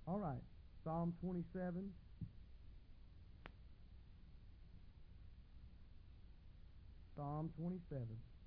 All right. Psalm 27. Psalm 27.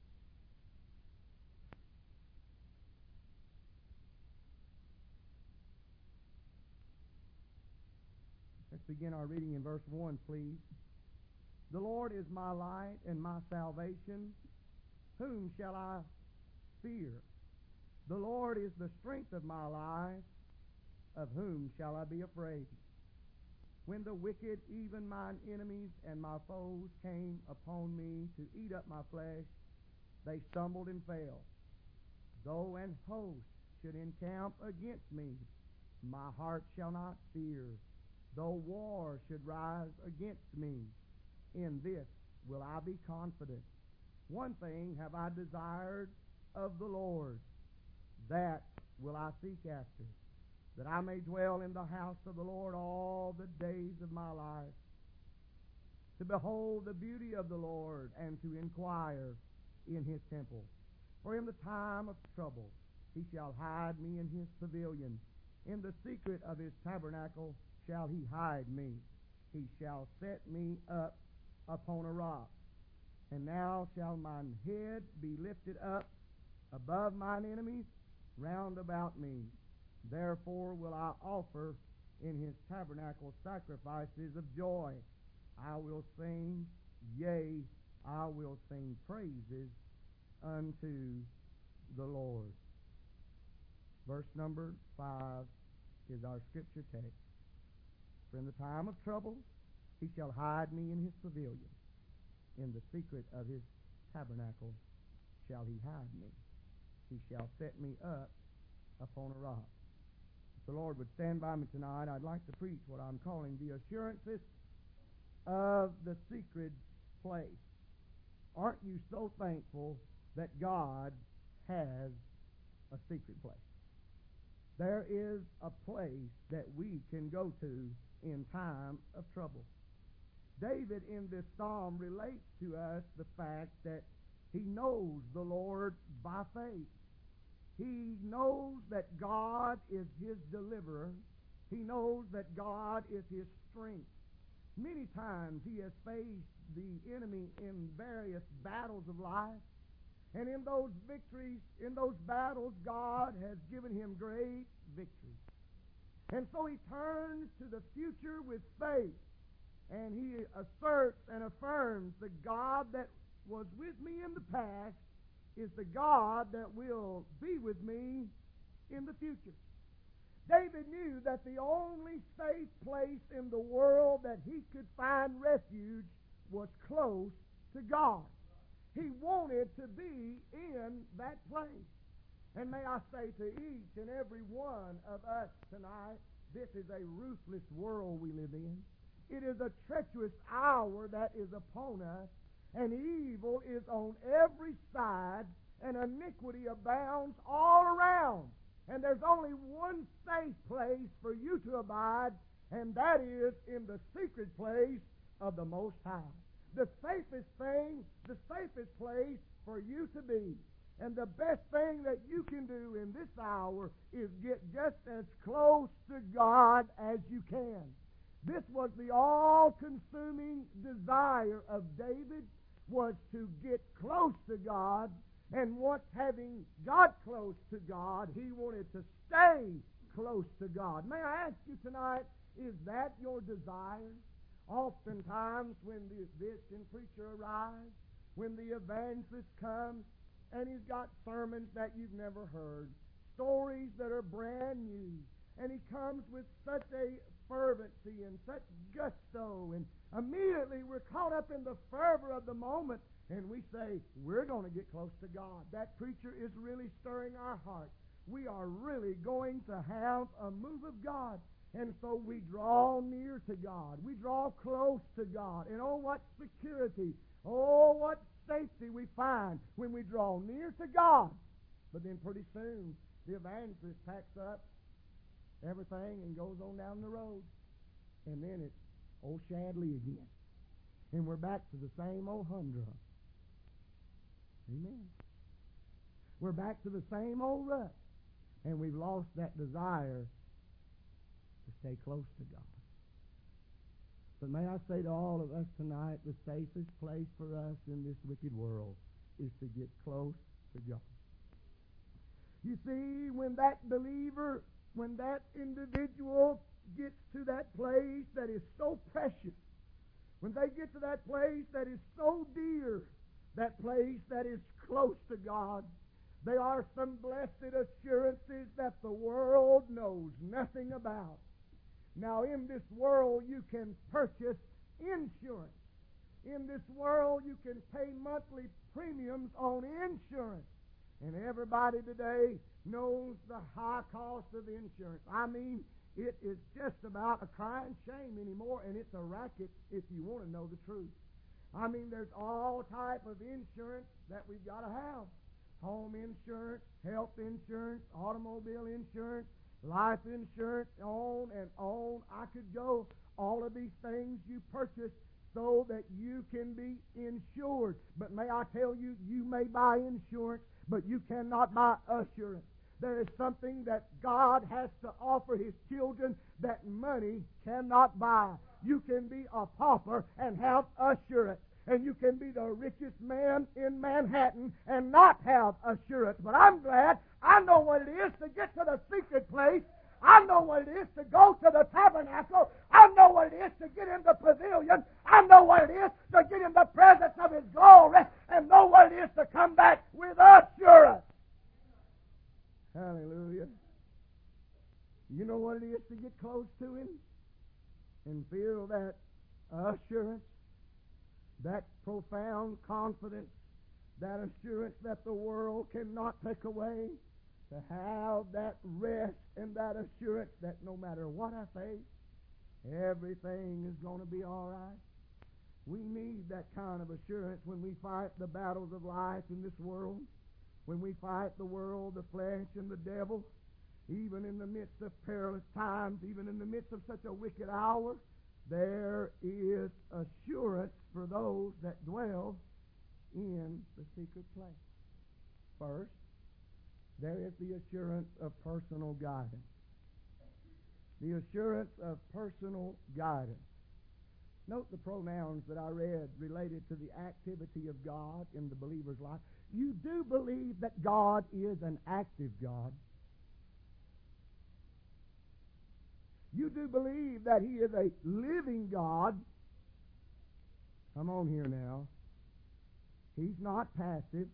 Let's begin our reading in verse 1, please. The Lord is my light and my salvation. Whom shall I fear? The Lord is the strength of my life. Of whom shall I be afraid? When the wicked, even mine enemies and my foes, came upon me to eat up my flesh, they stumbled and fell. Though an host should encamp against me, my heart shall not fear. Though war should rise against me, in this will I be confident. One thing have I desired of the Lord, that will I seek after, that I may dwell in the house of the Lord all the days of my life, to behold the beauty of the Lord, and to inquire in his temple. For in the time of trouble he shall hide me in his pavilion. In the secret of his tabernacle shall he hide me. He shall set me up upon a rock. And now shall mine head be lifted up above mine enemies round about me. Therefore will I offer in his tabernacle sacrifices of joy. I will sing, yea, I will sing praises unto the Lord. Verse number 5 is our scripture text. For in the time of trouble he shall hide me in his pavilion. In the secret of his tabernacle shall he hide me. He shall set me up upon a rock. If the Lord would stand by me tonight, I'd like to preach what I'm calling the assurances of the secret place. Aren't you so thankful that God has a secret place? There is a place that we can go to in time of trouble. David in this psalm relates to us the fact that he knows the Lord by faith. He knows that God is his deliverer. He knows that God is his strength. Many times he has faced the enemy in various battles of life. And in those victories, in those battles, God has given him great victory. And so he turns to the future with faith. And he asserts and affirms the God that was with me in the past is the God that will be with me in the future. David knew that the only safe place in the world that he could find refuge was close to God. He wanted to be in that place. And may I say to each and every one of us tonight, this is a ruthless world we live in. It is a treacherous hour that is upon us, and evil is on every side, and iniquity abounds all around. And there's only one safe place for you to abide, and that is in the secret place of the Most High. The safest thing, the safest place for you to be. And the best thing that you can do in this hour is get just as close to God as you can. This was the all-consuming desire of David, was to get close to God, and once having got close to God, he wanted to stay close to God. May I ask you tonight, is that your desire? Oftentimes when the visiting preacher arrives, when the evangelist comes, and he's got sermons that you've never heard, stories that are brand new, and he comes with such a fervency and such gusto, and immediately we're caught up in the fervor of the moment, and we say, we're going to get close to God. That preacher is really stirring our heart. We are really going to have a move of God. And so we draw near to God. We draw close to God. And oh, what security, oh, what safety we find when we draw near to God. But then pretty soon, the evangelist packs up everything and goes on down the road. And then it's old Shadley again. And we're back to the same old humdrum. Amen. We're back to the same old rut. And we've lost that desire stay close to God. But may I say to all of us tonight, the safest place for us in this wicked world is to get close to God. You see, when that believer, when that individual gets to that place that is so precious, when they get to that place that is so dear, that place that is close to God, there are some blessed assurances that the world knows nothing about. Now, in this world, you can purchase insurance. In this world, you can pay monthly premiums on insurance. And everybody today knows the high cost of insurance. I mean, it is just about a crying shame anymore, and it's a racket if you want to know the truth. I mean, there's all type of insurance that we've got to have. Home insurance, health insurance, automobile insurance, life insurance, on and on. I could go. All of these things you purchase so that you can be insured. But may I tell you, you may buy insurance, but you cannot buy assurance. There is something that God has to offer His children that money cannot buy. You can be a pauper and have assurance. And you can be the richest man in Manhattan and not have assurance. But I'm glad I know what it is to get to the secret place. I know what it is to go to the tabernacle. I know what it is to get in the pavilion. I know what it is to get in the presence of His glory and know what it is to come back with assurance. Hallelujah. You know what it is to get close to Him and feel that assurance, that profound confidence, that assurance that the world cannot take away, to have that rest and that assurance that no matter what I face, everything is going to be all right. We need that kind of assurance when we fight the battles of life in this world, when we fight the world, the flesh, and the devil, even in the midst of perilous times, even in the midst of such a wicked hour. There is assurance for those that dwell in the secret place. First, there is the assurance of personal guidance. The assurance of personal guidance. Note the pronouns that I read related to the activity of God in the believer's life. You do believe that God is an active God. You do believe that He is a living God. Come on here now. He's not passive.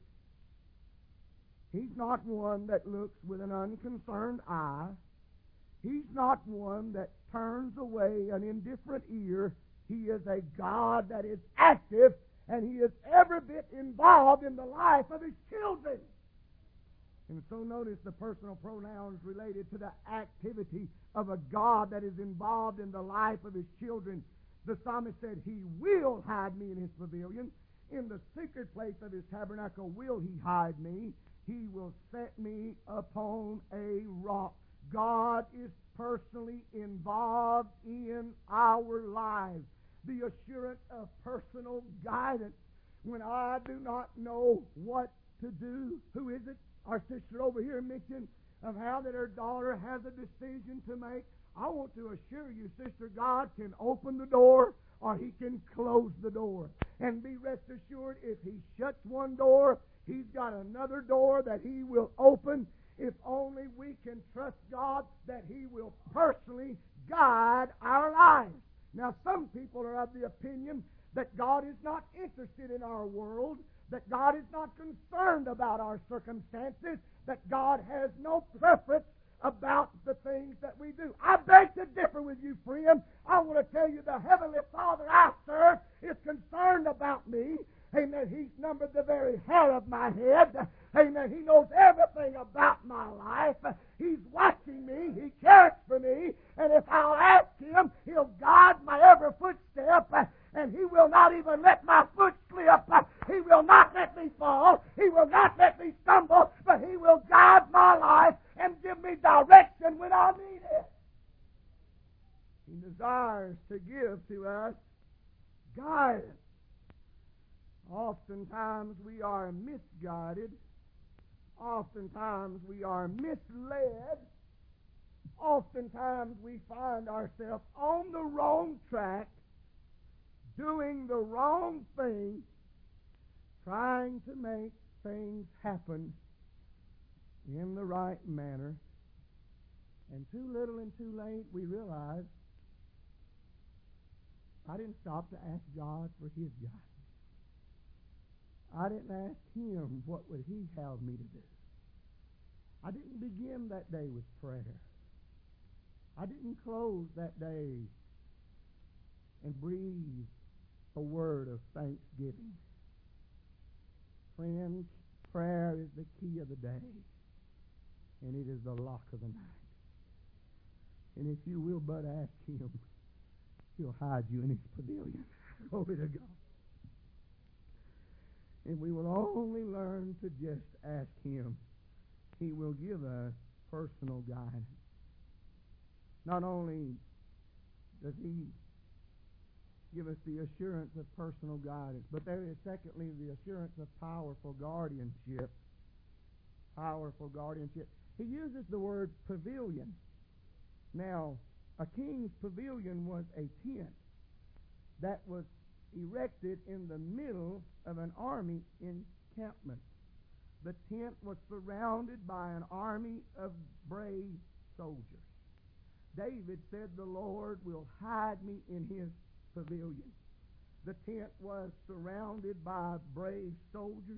He's not one that looks with an unconcerned eye. He's not one that turns away an indifferent ear. He is a God that is active, and He is every bit involved in the life of His children. And so notice the personal pronouns related to the activity of a God that is involved in the life of His children. The psalmist said, He will hide me in His pavilion. In the secret place of His tabernacle will He hide me. He will set me upon a rock. God is personally involved in our lives. The assurance of personal guidance. When I do not know what to do, who is it? Our sister over here mentioned of how that her daughter has a decision to make. I want to assure you, sister, God can open the door or He can close the door. And be rest assured, if He shuts one door, He's got another door that He will open. If only we can trust God that He will personally guide our lives. Now, some people are of the opinion that God is not interested in our world, that God is not concerned about our circumstances, that God has no preference about the things that we do. I beg to differ with you, friend. I want to tell you the Heavenly Father I serve is concerned about me. Amen. He's numbered the very hair of my head. Amen. He knows everything about my life. He's watching me. He cares for me. And if I'll ask Him, He'll guide my every footstep. And He will not even let my foot slip. He will not let me fall. He will not let me stumble. But He will guide my life and give me direction when I need it. He desires to give to us guidance. Oftentimes we are misguided. Oftentimes we are misled. oftentimes we find ourselves on the wrong track, doing the wrong thing, trying to make things happen in the right manner. And too little and too late, we realize I didn't stop to ask God for His guidance. I didn't ask Him what would He have me to do. I didn't begin that day with prayer. I didn't close that day and breathe a word of thanksgiving. Friends, prayer is the key of the day, and it is the lock of the night. And if you will but ask Him, He'll hide you in His pavilion. Glory to God. And we will only learn to just ask Him. He will give us personal guidance. Not only does He give us the assurance of personal guidance, but there is secondly the assurance of powerful guardianship. Powerful guardianship. He uses the word pavilion. Now, a king's pavilion was a tent that was erected in the middle of an army encampment. The tent was surrounded by an army of brave soldiers. David said, "The Lord will hide me in His pavilion." The tent was surrounded by brave soldiers,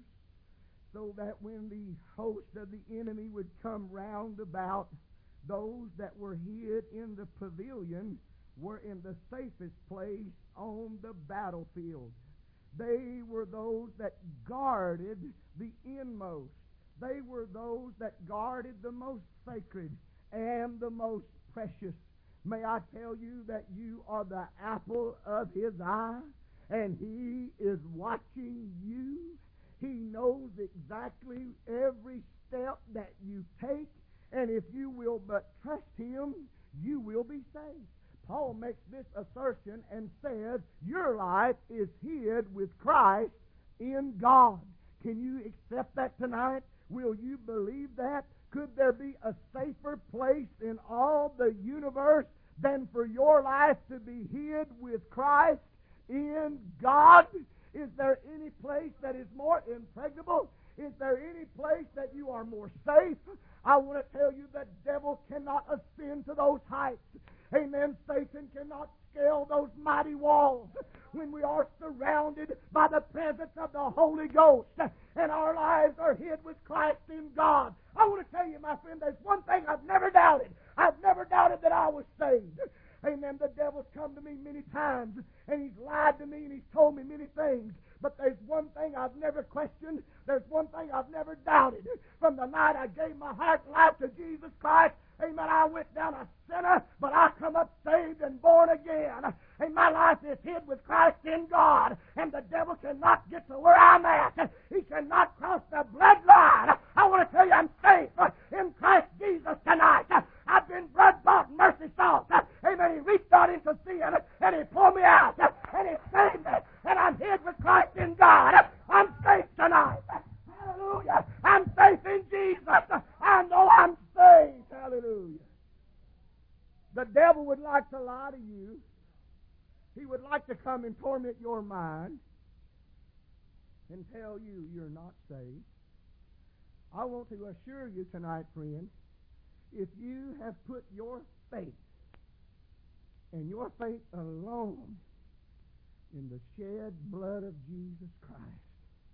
so that when the host of the enemy would come round about, those that were hid in the pavilion were in the safest place on the battlefield. They were those that guarded the inmost. They were those that guarded the most sacred and the most precious. May I tell you that you are the apple of His eye, and He is watching you. He knows exactly every step that you take, and if you will but trust Him, you will be saved. Paul makes this assertion and says, your life is hid with Christ in God. Can you accept that tonight? Will you believe that? Could there be a safer place in all the universe than for your life to be hid with Christ in God? Is there any place that is more impregnable? Is there any place that you are more safe? I want to tell you that devil cannot ascend to those heights. Amen. Satan cannot scale those mighty walls when we are surrounded by the presence of the Holy Ghost and our lives are hid with Christ in God. I want to tell you, my friend, there's one thing I've never doubted. I've never doubted that I was saved. Amen. The devil's come to me many times, and he's lied to me, and he's told me many things. But there's one thing I've never questioned. There's one thing I've never doubted. From the night I gave my heart and life to Jesus Christ, amen, I went down a sinner, but I come up saved and born again. And my life is hid with Christ in God. And the devil cannot get to where I'm at. He cannot cross the bloodline. I want to tell you I'm safe in Christ Jesus tonight. I've been blood-bought and mercy-sought. Amen. He reached out into sin and He pulled me out. And He saved me. And I'm hid with Christ in God. I'm safe tonight. Hallelujah. I'm safe in Jesus. I know I'm saved. Hallelujah. The devil would like to lie to you. He would like to come and torment your mind and tell you you're not saved. I want to assure you tonight, friend, if you have put your faith and your faith alone in the shed blood of Jesus Christ,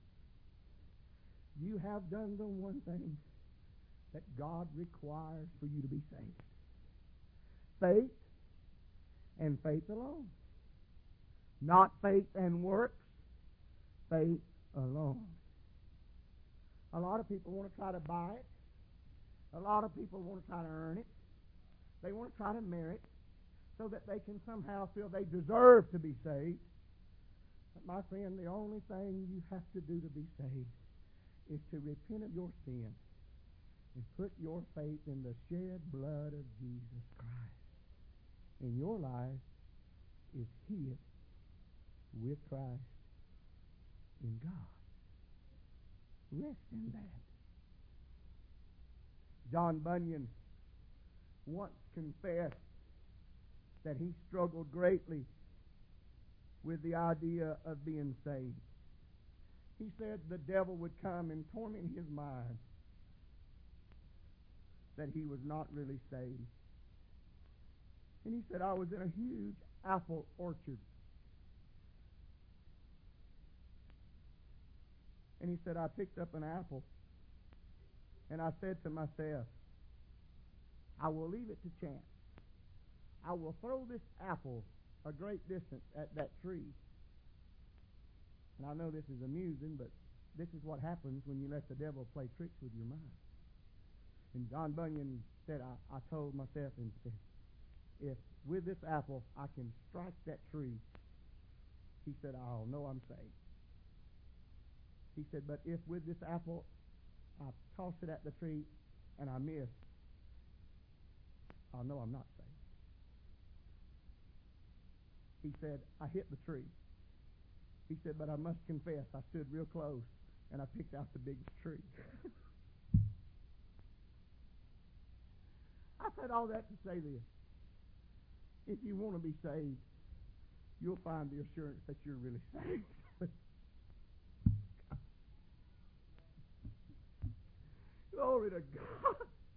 you have done the one thing that God requires for you to be saved. Faith and faith alone. Not faith and works, faith alone. A lot of people want to try to buy it. A lot of people want to try to earn it. They want to try to merit so that they can somehow feel they deserve to be saved. But my friend, the only thing you have to do to be saved is to repent of your sin and put your faith in the shed blood of Jesus Christ. And your life is hid with Christ in God. Rest in that. John Bunyan once confessed that he struggled greatly with the idea of being saved. He said the devil would come and torment his mind that he was not really saved. And he said, I was in a huge apple orchard. And he said, I picked up an apple, and I said to myself, I will leave it to chance. I will throw this apple a great distance at that tree. And I know this is amusing, but this is what happens when you let the devil play tricks with your mind. And John Bunyan said, I told myself, and said, if with this apple I can strike that tree, he said, I'll know I'm saved. He said, but if with this apple I toss it at the tree and I miss, I'll know I'm not saved. He said, I hit the tree. He said, but I must confess, I stood real close and I picked out the biggest tree. I said all that to say this. If you want to be saved, you'll find the assurance that you're really saved. Glory to God.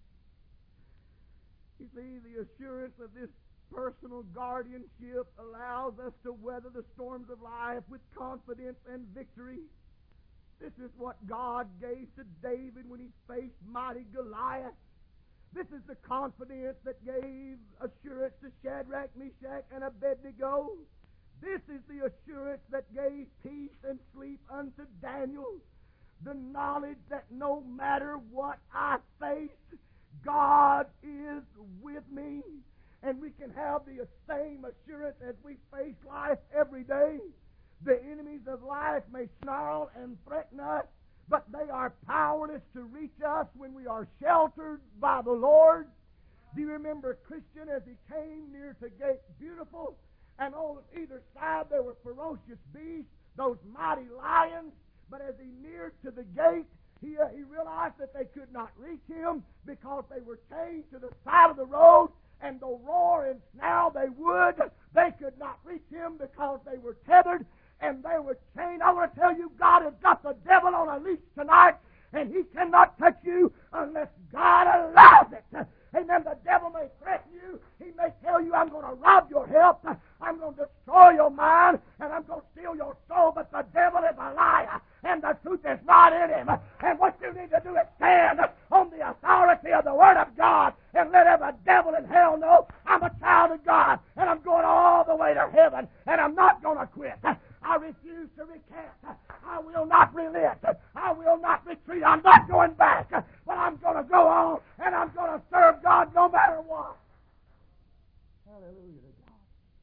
You see, the assurance of this personal guardianship allows us to weather the storms of life with confidence and victory. This is what God gave to David when he faced mighty Goliath. This is the confidence that gave assurance to Shadrach, Meshach, and Abednego. This is the assurance that gave peace and sleep unto Daniel. The knowledge that no matter what I face, God is with me. And we can have the same assurance as we face life every day. The enemies of life may snarl and threaten us, but they are powerless to reach us when we are sheltered by the Lord. Do you remember Christian as he came near to Gate Beautiful, and on either side there were ferocious beasts, those mighty lions, but as he neared to the gate, he realized that they could not reach him because they were chained to the side of the road, and though roar and snarl they would, they could not reach him because they were tethered and they were chained. I want to tell you, God has got the devil on a leash tonight, and he cannot touch you unless God allows it. Amen. The devil may threaten you. He may tell you, I'm going to rob your health, I'm going to destroy your mind, and I'm going to steal your soul, but the devil is a liar, and the truth is not in him. And what you need to do is stand on the authority of the Word of God and let every devil in hell know I'm a child of God, and I'm going all the way to heaven, and I'm not going to quit. I refuse to recant. I will not relent. I will not retreat. I'm not going back. But I'm going to go on, and I'm going to serve God no matter what. Hallelujah to God.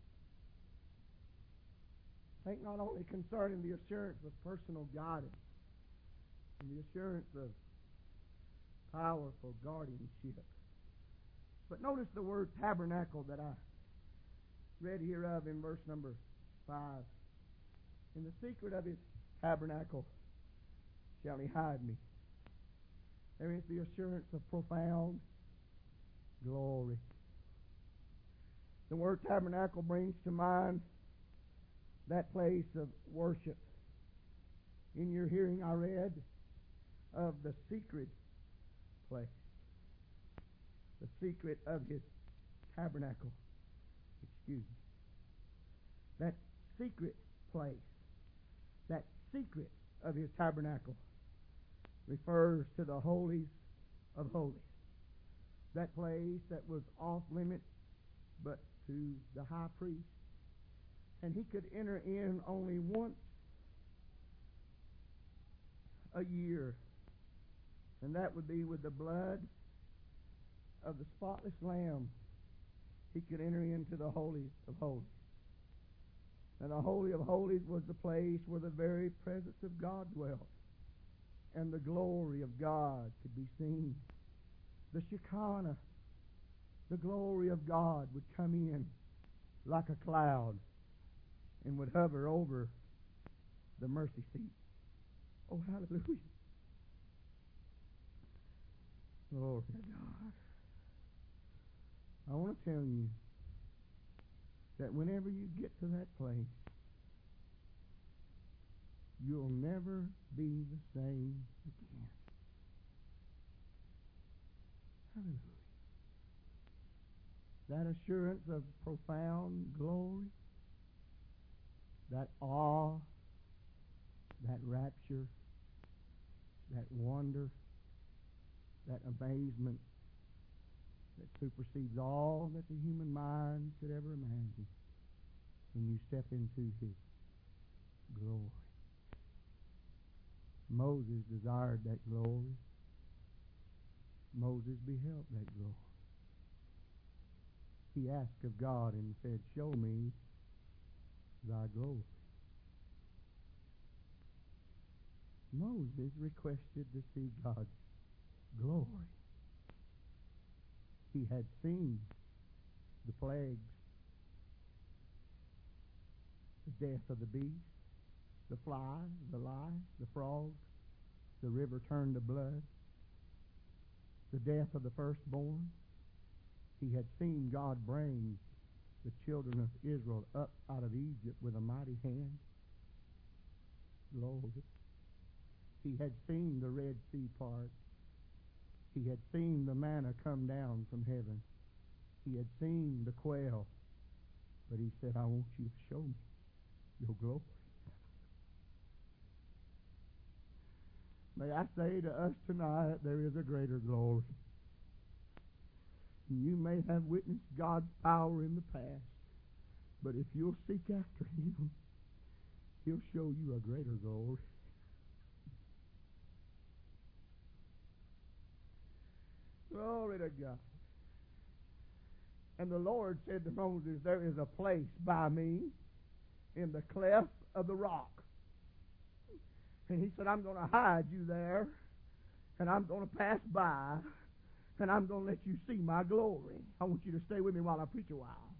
Think not only concerning the assurance of personal guidance and the assurance of powerful guardianship, but notice the word tabernacle that I read here of in verse number 5. In the secret of his tabernacle shall he hide me. There is the assurance of profound glory. The word tabernacle brings to mind that place of worship. In your hearing I read of the secret place. The secret of his tabernacle. Excuse me. That secret place, that secret of his tabernacle, refers to the holies of holies. That place that was off limits but to the high priest. And he could enter in only once a year. And that would be with the blood of the spotless lamb. He could enter into the holies of holies. And the Holy of Holies was the place where the very presence of God dwelt. And the glory of God could be seen. The Shekinah, the glory of God, would come in like a cloud and would hover over the mercy seat. Oh, hallelujah. Glory to God. I want to tell you that whenever you get to that place, you'll never be the same again. Hallelujah. That assurance of profound glory, that awe, that rapture, that wonder, that amazement that supersedes all that the human mind could ever imagine when you step into His glory. Moses desired that glory. Moses beheld that glory. He asked of God and said, "Show me thy glory." Moses requested to see God's glory. He had seen the plagues, the death of the beast, the fly, the lice, the frogs, the river turned to blood, the death of the firstborn. He had seen God bring the children of Israel up out of Egypt with a mighty hand. Lord, he had seen the Red Sea part. He had seen the manna come down from heaven. He had seen the quail. But he said, "I want you to show me your glory." May I say to us tonight, there is a greater glory. You may have witnessed God's power in the past, but if you'll seek after Him, He'll show you a greater glory. Glory to God. And the Lord said to Moses, "There is a place by me in the cleft of the rock." And He said, "I'm going to hide you there, and I'm going to pass by, and I'm going to let you see my glory." I want you to stay with me while I preach a while.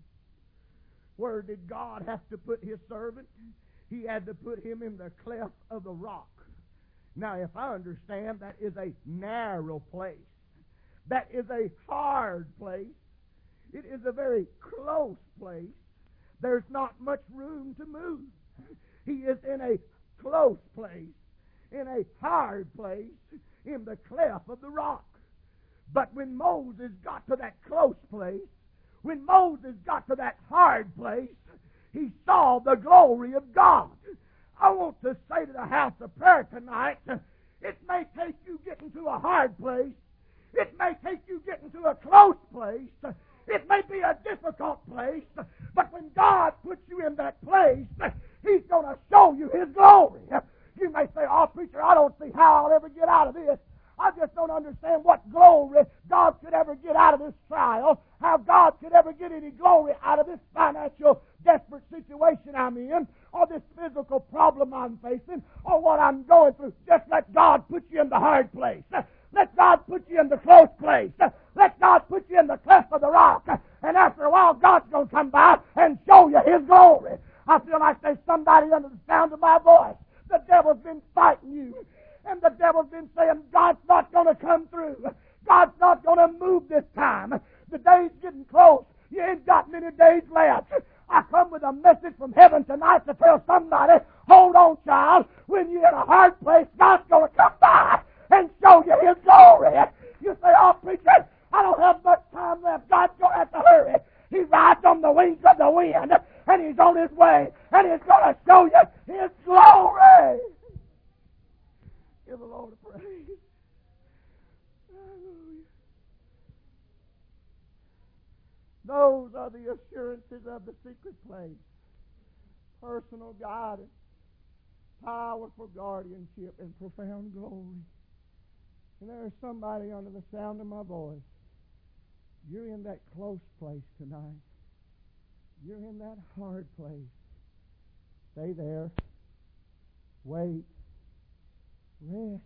Where did God have to put His servant? He had to put him in the cleft of the rock. Now, if I understand, that is a narrow place. That is a hard place. It is a very close place. There's not much room to move. He is in a close place, in a hard place, in the cleft of the rock. But when Moses got to that close place, when Moses got to that hard place, he saw the glory of God. I want to say to the house of prayer tonight, it may take you getting to a hard place. It may take you getting to a close place. It may be a difficult place. But when God puts you in that place, He's going to show you His glory. You may say, "Oh, preacher, I don't see how I'll ever get out of this. I just don't understand what glory God could ever get out of this trial, how God could ever get any glory out of this financial desperate situation I'm in, or this physical problem I'm facing, or what I'm going through." Just let God put you in the hard place. Let God put you in the close place. Let God put you in the cleft of the rock. And after a while, God's going to come by and show you His glory. I feel like there's somebody under the sound of my voice. The devil's been fighting you. And the devil's been saying, "God's not going to come through. God's not going to move this time. The day's getting close. You ain't got many days left." I come with a message from heaven tonight to tell somebody, hold on, child. When you're in a hard place, God's going to come by and show you His glory. You say, "Oh, preacher, I don't have much time left. God's going to have to hurry." He rides on the wings of the wind, and He's on His way, and He's going to show you His glory. Give the Lord a praise. Hallelujah. Those are the assurances of the secret place. Personal guidance, powerful guardianship, and profound glory. And there is somebody under the sound of my voice. You're in that close place tonight. You're in that hard place. Stay there. Wait. Rest.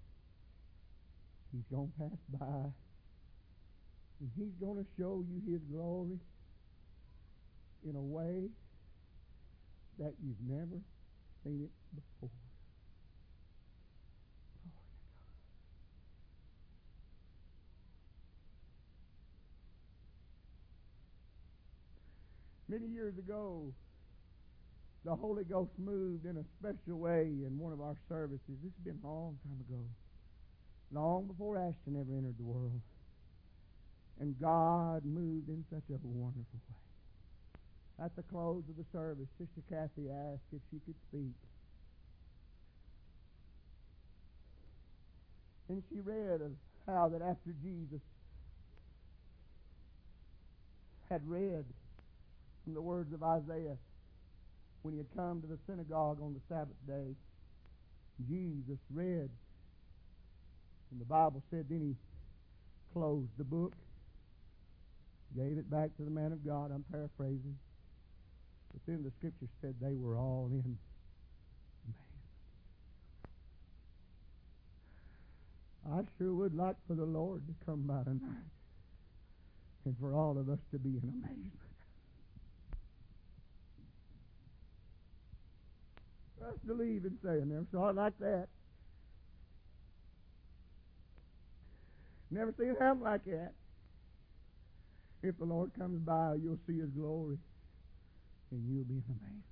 He's going to pass by. And He's going to show you His glory in a way that you've never seen it before. Many years ago, the Holy Ghost moved in a special way in one of our services. This has been a long time ago. Long before Ashton ever entered the world. And God moved in such a wonderful way. At the close of the service, Sister Kathy asked if she could speak. And she read of how that after Jesus had read from the words of Isaiah, when he had come to the synagogue on the Sabbath day, Jesus read, and the Bible said then he closed the book, gave it back to the man of God. I'm paraphrasing. But then the Scripture said they were all in amazement. I sure would like for the Lord to come by tonight and for all of us to be in amazement. For us to leave and say, I never saw it like that. Never seen it happen like that. If the Lord comes by, you'll see His glory, and you'll be in amazement.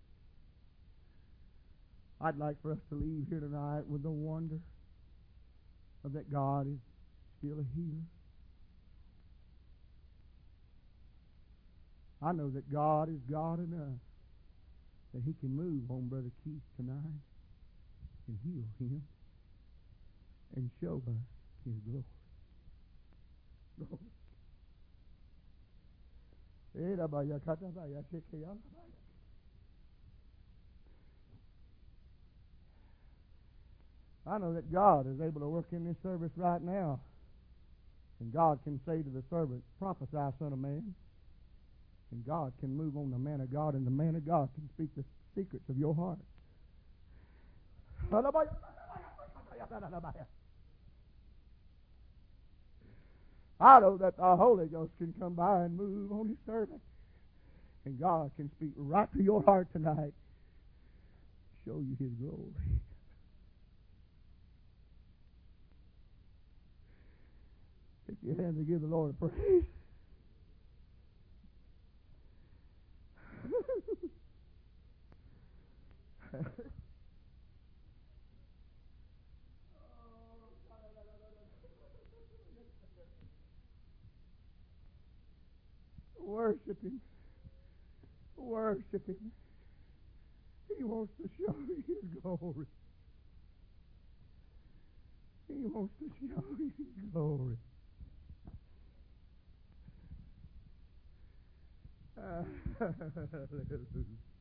I'd like for us to leave here tonight with the wonder of that God is still a healer. I know that God is God enough that He can move on Brother Keith tonight and heal him and show us His glory. I know that God is able to work in this service right now. And God can say to the servant, prophesy, son of man. And God can move on the man of God, and the man of God can speak the secrets of your heart. I know that the Holy Ghost can come by and move on His servant. And God can speak right to your heart tonight. Show you His glory. Take your hands and give the Lord a praise. Worship Him. Worship Him. He wants to show you His glory. He wants to show you His glory. Hallelujah.